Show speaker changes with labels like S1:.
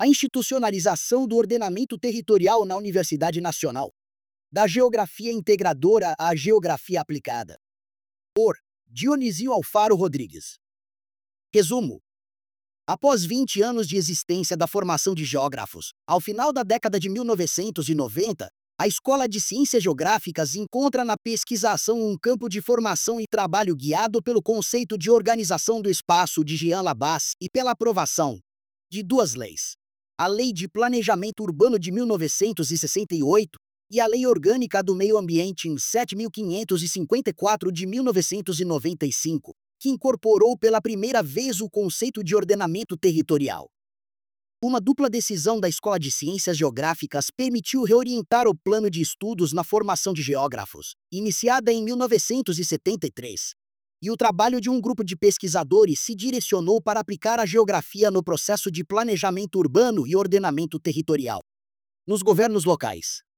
S1: A institucionalização do ordenamento territorial na Universidade Nacional. Da geografia integradora à geografia aplicada. Por Dionísio Alfaro Rodrigues. Resumo. Após 20 anos de existência da formação de geógrafos, ao final da década de 1990, a Escola de Ciências Geográficas encontra na pesquisação um campo de formação e trabalho guiado pelo conceito de organização do espaço de Jean Labas e pela aprovação de duas leis: a Lei de Planejamento Urbano de 1968 e a Lei Orgânica do Meio Ambiente em 7.554 de 1995, que incorporou pela primeira vez o conceito de ordenamento territorial. Uma dupla decisão da Escola de Ciências Geográficas permitiu reorientar o plano de estudos na formação de geógrafos, iniciada em 1973. E o trabalho de um grupo de pesquisadores se direcionou para aplicar a geografia no processo de planejamento urbano e ordenamento territorial nos governos locais.